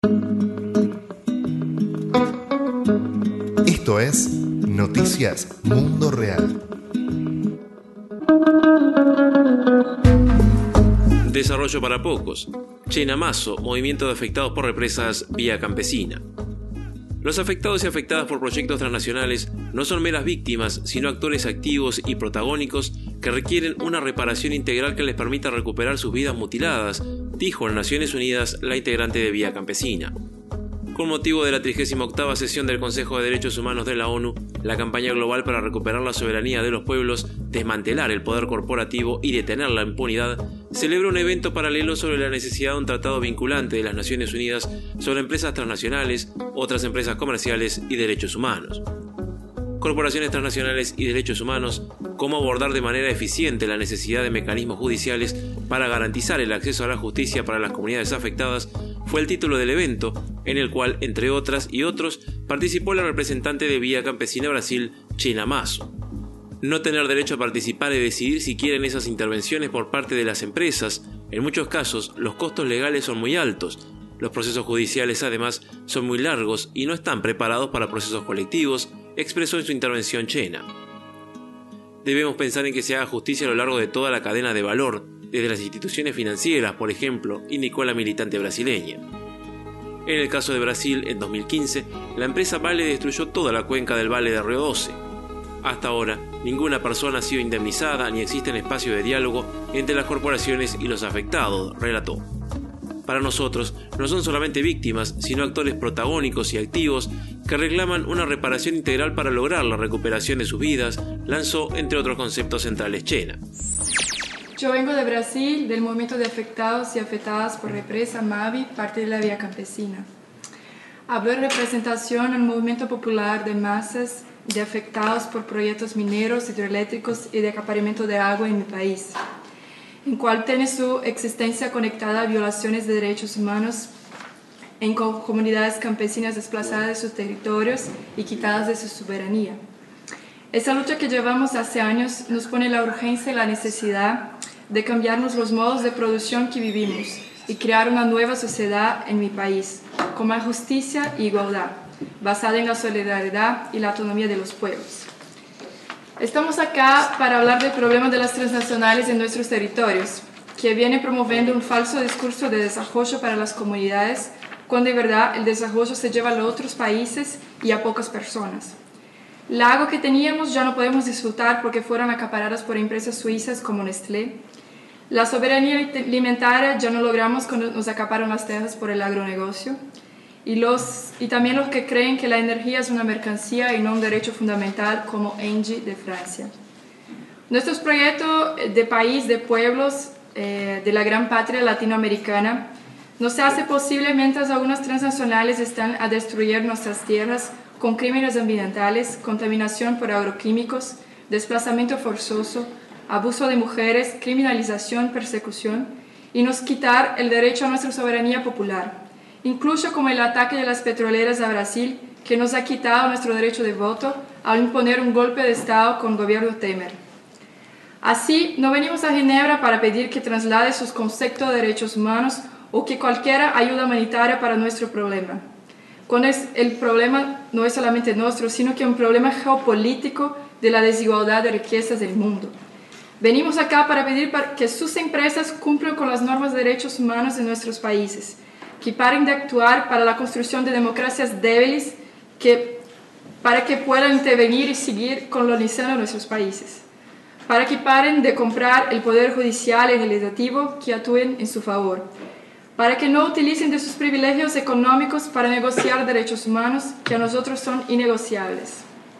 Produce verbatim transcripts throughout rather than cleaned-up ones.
Esto es Noticias Mundo Real. Desarrollo para pocos. Chena Mazo, movimiento de afectados por represas vía campesina. Los afectados y afectadas por proyectos transnacionales no son meras víctimas, sino actores activos y protagónicos que requieren una reparación integral que les permita recuperar sus vidas mutiladas, dijo en Naciones Unidas la integrante de Vía Campesina. Con motivo de la trigésima octava sesión del Consejo de Derechos Humanos de la ONU, la campaña global para recuperar la soberanía de los pueblos, desmantelar el poder corporativo y detener la impunidad, celebró un evento paralelo sobre la necesidad de un tratado vinculante de las Naciones Unidas sobre empresas transnacionales, otras empresas comerciales y derechos humanos. Corporaciones transnacionales y derechos humanos, cómo abordar de manera eficiente la necesidad de mecanismos judiciales para garantizar el acceso a la justicia para las comunidades afectadas, fue el título del evento, en el cual, entre otras y otros, participó la representante de Vía Campesina Brasil, Chena Mazo. No tener derecho a participar y decidir si quieren esas intervenciones por parte de las empresas. En muchos casos, los costos legales son muy altos. Los procesos judiciales, además, son muy largos y no están preparados para procesos colectivos, expresó en su intervención Chena. Debemos pensar en que se haga justicia a lo largo de toda la cadena de valor, desde las instituciones financieras, por ejemplo, indicó la militante brasileña. En el caso de Brasil, en dos mil quince, la empresa Vale destruyó toda la cuenca del Vale de Río doce. Hasta ahora, ninguna persona ha sido indemnizada ni existe un espacio de diálogo entre las corporaciones y los afectados, relató. Para nosotros, no son solamente víctimas, sino actores protagónicos y activos que reclaman una reparación integral para lograr la recuperación de sus vidas, lanzó entre otros conceptos centrales Chena. Yo vengo de Brasil, del movimiento de afectados y afectadas por represa MAVI, parte de la Vía Campesina. Hablo en representación al movimiento popular de masas de afectados por proyectos mineros, hidroeléctricos y de acaparamiento de agua en mi país, en cual tiene su existencia conectada a violaciones de derechos humanos en comunidades campesinas desplazadas de sus territorios y quitadas de su soberanía. Esa lucha que llevamos hace años nos pone la urgencia y la necesidad de cambiarnos los modos de producción que vivimos y crear una nueva sociedad en mi país, con más justicia e igualdad, basada en la solidaridad y la autonomía de los pueblos. Estamos acá para hablar del problema de las transnacionales en nuestros territorios, que viene promoviendo un falso discurso de desarrollo para las comunidades, cuando de verdad el desarrollo se lleva a otros países y a pocas personas. El agua que teníamos ya no podemos disfrutar porque fueron acaparadas por empresas suizas como Nestlé. La soberanía alimentaria ya no logramos cuando nos acaparan las tierras por el agronegocio. Y, los, y también los que creen que la energía es una mercancía y no un derecho fundamental como Engie de Francia. Nuestros proyectos de país, de pueblos, eh, de la gran patria latinoamericana, no se hace posible mientras algunas transnacionales están a destruir nuestras tierras con crímenes ambientales, contaminación por agroquímicos, desplazamiento forzoso, abuso de mujeres, criminalización, persecución, y nos quitar el derecho a nuestra soberanía popular, incluso como el ataque de las petroleras a Brasil, que nos ha quitado nuestro derecho de voto al imponer un golpe de Estado con el gobierno Temer. Así, no venimos a Ginebra para pedir que traslade sus conceptos de derechos humanos o que cualquier ayuda humanitaria para nuestro problema. Cuando es, el problema no es solamente nuestro, sino que es un problema geopolítico de la desigualdad de riquezas del mundo. Venimos acá para pedir que sus empresas cumplan con las normas de derechos humanos de nuestros países, que paren de actuar para la construcción de democracias débiles, que, para que puedan intervenir y seguir colonizando nuestros países, para que paren de comprar el poder judicial y legislativo que actúen en su favor, para que no utilicen de sus privilegios económicos para negociar derechos humanos que a nosotros son innegociables.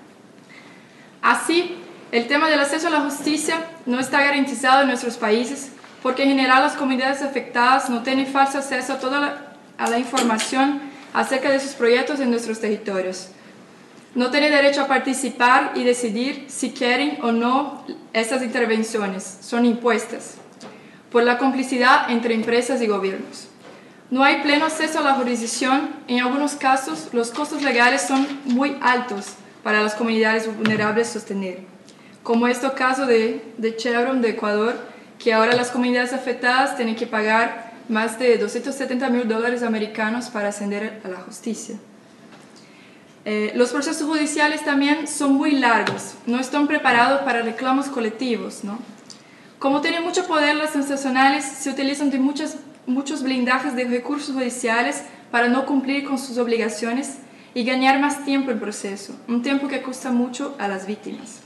Así, el tema del acceso a la justicia no está garantizado en nuestros países porque en general las comunidades afectadas no tienen falso acceso a toda la, a la información acerca de sus proyectos en nuestros territorios. No tienen derecho a participar y decidir si quieren o no estas intervenciones, son impuestas por la complicidad entre empresas y gobiernos. No hay pleno acceso a la jurisdicción, en algunos casos los costos legales son muy altos para las comunidades vulnerables sostener, como este caso de, de Chevron de Ecuador, que ahora las comunidades afectadas tienen que pagar más de doscientos setenta mil dólares americanos para ascender a la justicia. Eh, los procesos judiciales también son muy largos, no están preparados para reclamos colectivos, ¿no? Como tienen mucho poder, las transnacionales se utilizan de muchas, muchos blindajes de recursos judiciales para no cumplir con sus obligaciones y ganar más tiempo en proceso, un tiempo que cuesta mucho a las víctimas.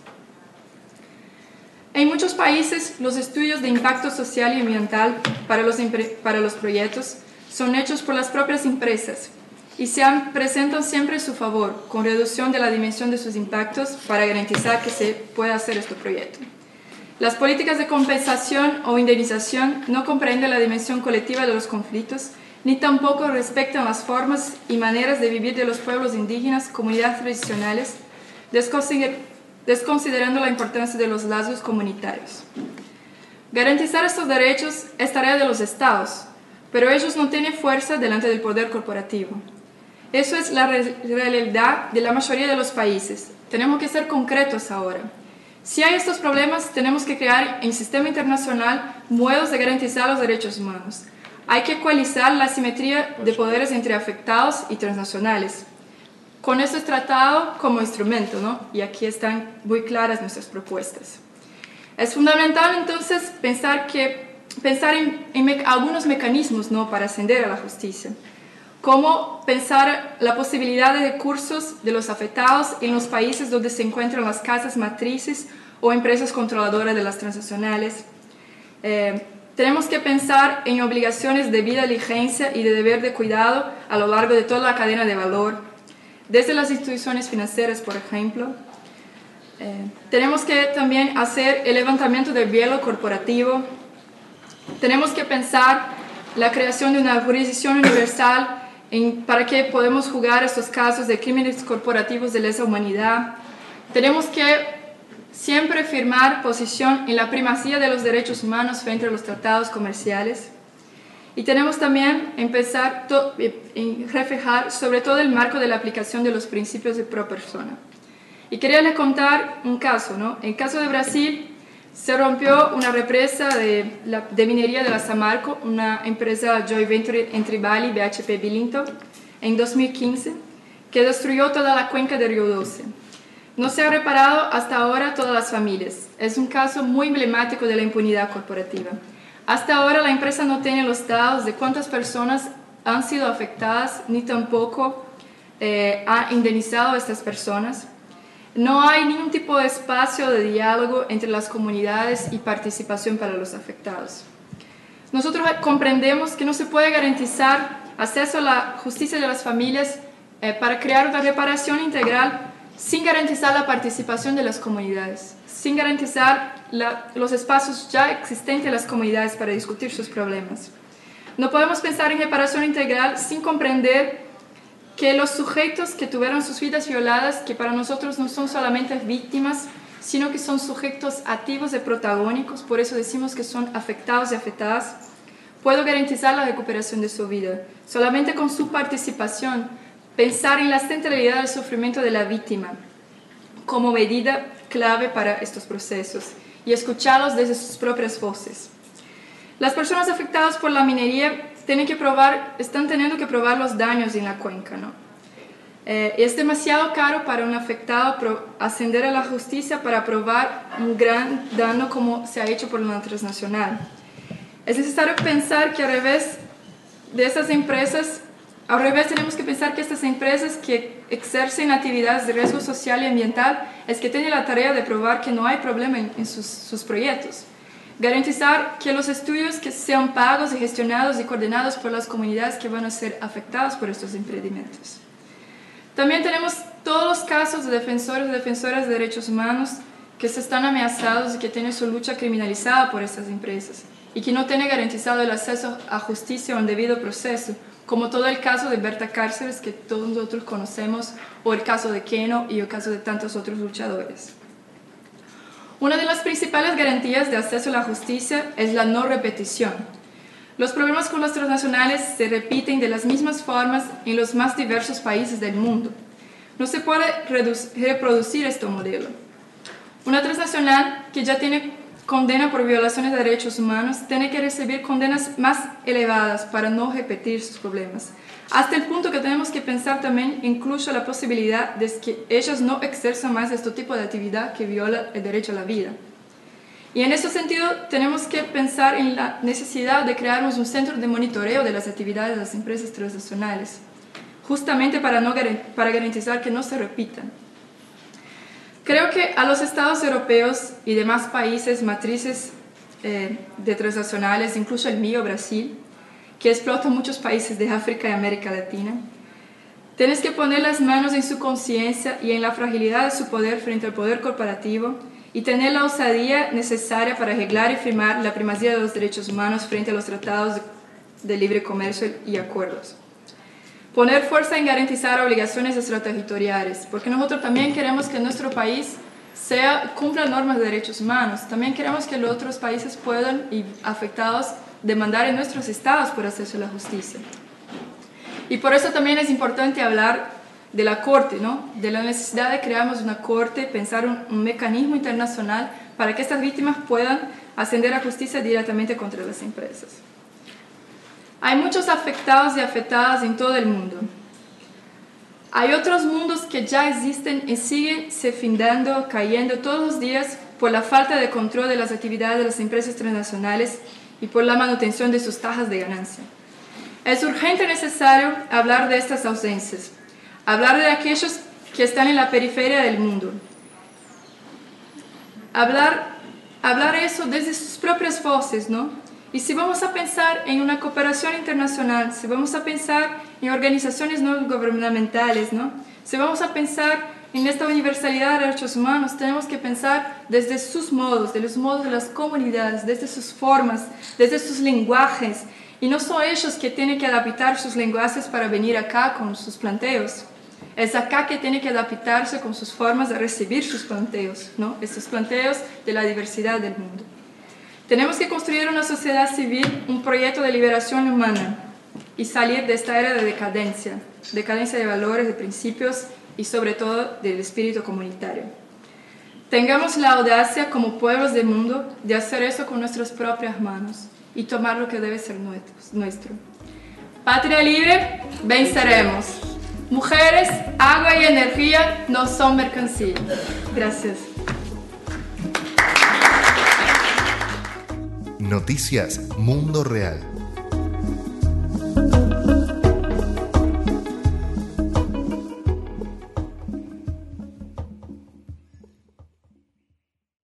En muchos países, los estudios de impacto social y ambiental para los, para los proyectos son hechos por las propias empresas y se han, presentan siempre a su favor, con reducción de la dimensión de sus impactos para garantizar que se pueda hacer este proyecto. Las políticas de compensación o indemnización no comprenden la dimensión colectiva de los conflictos, ni tampoco respetan las formas y maneras de vivir de los pueblos indígenas, comunidades tradicionales, desconsiderando la importancia de los lazos comunitarios. Garantizar estos derechos es tarea de los estados, pero ellos no tienen fuerza delante del poder corporativo. Eso es la realidad de la mayoría de los países. Tenemos que ser concretos ahora. Si hay estos problemas, tenemos que crear en el sistema internacional modos de garantizar los derechos humanos. Hay que ecualizar la asimetría de poderes entre afectados y transnacionales. Con este tratado como instrumento, ¿no? Y aquí están muy claras nuestras propuestas. Es fundamental entonces pensar, que, pensar en, en me, algunos mecanismos, ¿no? Para ascender a la justicia. Como pensar la posibilidad de recursos de los afectados en los países donde se encuentran las casas matrices o empresas controladoras de las transnacionales. Eh, tenemos que pensar en obligaciones de debida diligencia y de deber de cuidado a lo largo de toda la cadena de valor, desde las instituciones financieras, por ejemplo. Eh, tenemos que también hacer el levantamiento del velo corporativo. Tenemos que pensar la creación de una jurisdicción universal en, para que podamos juzgar estos casos de crímenes corporativos de lesa humanidad. Tenemos que siempre firmar posición en la primacía de los derechos humanos frente a los tratados comerciales. Y tenemos también empezar en reflejar sobre todo el marco de la aplicación de los principios de pro persona. Y quería les contar un caso, ¿no? En el caso de Brasil, se rompió una represa de, la, de minería de la Samarco, una empresa joint venture entre Vale y B H P Bilinto, en dos mil quince, que destruyó toda la cuenca de Río Doce. No se ha reparado hasta ahora todas las familias. Es un caso muy emblemático de la impunidad corporativa. Hasta ahora la empresa no tiene los datos de cuántas personas han sido afectadas, ni tampoco eh, ha indemnizado a estas personas. No hay ningún tipo de espacio de diálogo entre las comunidades y participación para los afectados. Nosotros comprendemos que no se puede garantizar acceso a la justicia de las familias eh, para crear una reparación integral sin garantizar la participación de las comunidades, sin garantizar la, los espacios ya existentes en las comunidades para discutir sus problemas. No podemos pensar en reparación integral sin comprender que los sujetos que tuvieron sus vidas violadas, que para nosotros no son solamente víctimas, sino que son sujetos activos y protagónicos, por eso decimos que son afectados y afectadas, puedo garantizar la recuperación de su vida. Solamente con su participación, pensar en la centralidad del sufrimiento de la víctima como medida clave para estos procesos y escucharlos desde sus propias voces. Las personas afectadas por la minería tienen que probar, están teniendo que probar los daños en la cuenca, ¿no? Eh, es demasiado caro para un afectado pro, ascender a la justicia para probar un gran daño como se ha hecho por una transnacional. Es necesario pensar que al revés de estas empresas, al revés tenemos que pensar que estas empresas que ejercen actividades de riesgo social y ambiental es que tienen la tarea de probar que no hay problema en, en sus, sus proyectos. Garantizar que los estudios que sean pagos y gestionados y coordinados por las comunidades que van a ser afectadas por estos emprendimientos. También tenemos todos los casos de defensores y defensoras de derechos humanos que se están amenazados y que tienen su lucha criminalizada por estas empresas y que no tienen garantizado el acceso a justicia o un debido proceso, como todo el caso de Berta Cáceres que todos nosotros conocemos, o el caso de Keno y el caso de tantos otros luchadores. Una de las principales garantías de acceso a la justicia es la no repetición. Los problemas con las transnacionales se repiten de las mismas formas en los más diversos países del mundo. No se puede reproducir este modelo. Una transnacional que ya tiene condena por violaciones de derechos humanos tiene que recibir condenas más elevadas para no repetir sus problemas. Hasta el punto que tenemos que pensar también incluso la posibilidad de que ellas no exerçan más este tipo de actividad que viola el derecho a la vida. Y en ese sentido tenemos que pensar en la necesidad de crearnos un centro de monitoreo de las actividades de las empresas transnacionales, justamente para, no, para garantizar que no se repitan. Creo que a los estados europeos y demás países matrices eh, de transnacionales, incluso el mío, Brasil, que explota muchos países de África y América Latina, tienes que poner las manos en su conciencia y en la fragilidad de su poder frente al poder corporativo y tener la osadía necesaria para arreglar y firmar la primacía de los derechos humanos frente a los tratados de libre comercio y acuerdos. Poner fuerza en garantizar obligaciones extraterritoriales, porque nosotros también queremos que nuestro país sea, cumpla normas de derechos humanos. También queremos que los otros países puedan, y afectados, demandar en nuestros estados por acceso a la justicia. Y por eso también es importante hablar de la Corte, ¿no? De la necesidad de crear una Corte, pensar un, un mecanismo internacional para que estas víctimas puedan ascender a justicia directamente contra las empresas. Hay muchos afectados y afectadas en todo el mundo. Hay otros mundos que ya existen y siguen se findando, cayendo todos los días por la falta de control de las actividades de las empresas transnacionales y por la manutención de sus tasas de ganancia. Es urgente y necesario hablar de estas ausencias, hablar de aquellos que están en la periferia del mundo, hablar, hablar eso desde sus propias voces, ¿no? Y si vamos a pensar en una cooperación internacional, si vamos a pensar en organizaciones no gubernamentales, ¿no? Si vamos a pensar en esta universalidad de derechos humanos, tenemos que pensar desde sus modos, de los modos de las comunidades, desde sus formas, desde sus lenguajes. Y no son ellos que tienen que adaptar sus lenguajes para venir acá con sus planteos. Es acá que tienen que adaptarse con sus formas de recibir sus planteos, ¿no? Estos planteos de la diversidad del mundo. Tenemos que construir una sociedad civil, un proyecto de liberación humana y salir de esta era de decadencia, decadencia de valores, de principios y sobre todo del espíritu comunitario. Tengamos la audacia como pueblos del mundo de hacer eso con nuestras propias manos y tomar lo que debe ser nuestro. Patria libre, venceremos. Mujeres, agua y energía no son mercancía. Gracias. Noticias Mundo Real.